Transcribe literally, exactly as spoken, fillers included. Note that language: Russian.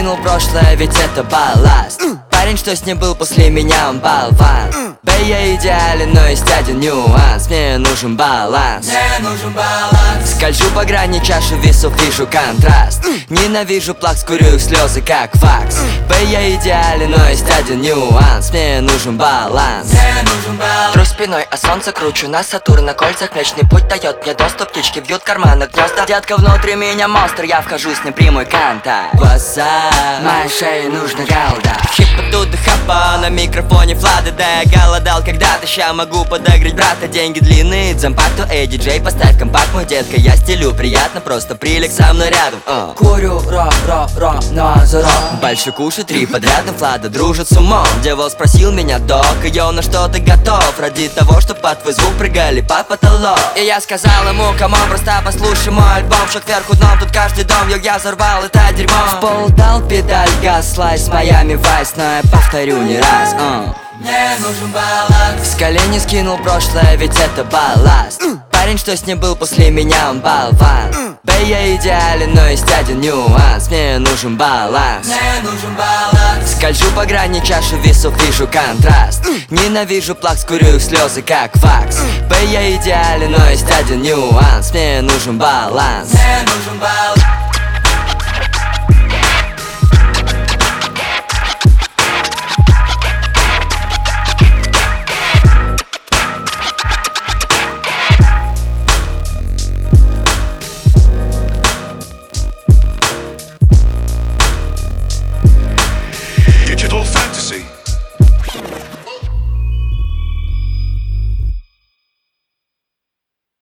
скинул прошлое, ведь это балласт. Парень, что с ним был после меня, он болван. Б, я идеален, но есть один нюанс. Мне нужен баланс. Мне нужен баланс. Скольжу по грани чаши весов, вижу контраст. Ненавижу плакс, курю их слезы, как вакс. Б, я идеален, но есть один нюанс. Мне нужен баланс. Мне нужен баланс. Тру спиной, а солнце кручу на Сатурн. На кольцах Млечный путь дает мне доступ. Птички вьют в карманах гнезда. Детка, внутри меня монстр, я вхожу с ним прямой контакт. Глаза, моей шее нужна галда. Хипа тут хапа, на микрофоне флады. Да, я голодал когда-то, ща могу подогреть брата. Деньги длинные, дзампакту, эй, диджей, поставь компакт. Мой детка, я стилю, приятно, просто прилег со мной рядом. uh. Курю, ро, ро, ро, но за ро. Больше кушай, три подряд, флада дружит с умом. Дьявол спросил меня, док, йо, на что ты готов? Ради того, что под твой звук прыгали по потолок. И я сказал ему, камон, просто послушай мой альбом. Шаг вверху дном, тут каждый дом, йо, я взорвал это дерьмо. В пол дал педаль, газ, слайс, Майами Вайс. Но я повторю не раз, uh. Мне нужен баланс. С колени скинул прошлое, ведь это балласт. Парень, что с ним был после меня, он болван. Б, я идеален, но есть один нюанс. Мне нужен баланс. Мне нужен баланс. Скольжу по грани чаши весов, вижу контраст. Ненавижу плакс, курю их слезы, как вакс. Б, я идеален, но есть один нюанс. Мне нужен баланс. Мне нужен баланс.